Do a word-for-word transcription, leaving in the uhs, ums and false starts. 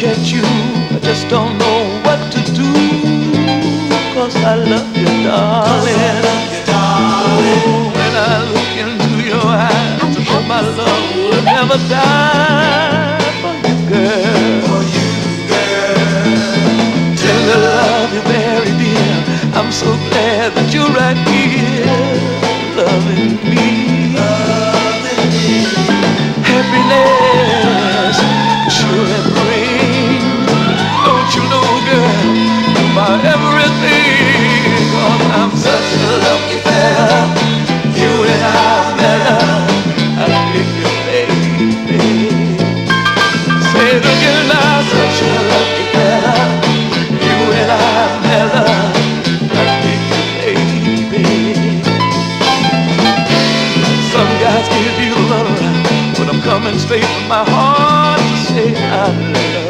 at you, I just don't know what to do. 'Cause I love you, darling. Oh, when I look into your eyes, I know my love will never die for you, girl. For you, girl. Till I love you very dear. I'm so glad that you're right here, loving me. Loving me. Happiness sure it brings. Don't you know, girl, you're my everything. 'Cause I'm such a lucky fella. You and I met her. I dig you, baby. Say it again now, such a lucky fella. You and I met her. I dig you, baby. Some guys give you the runaround, but I'm coming straight from my heart to say I love you.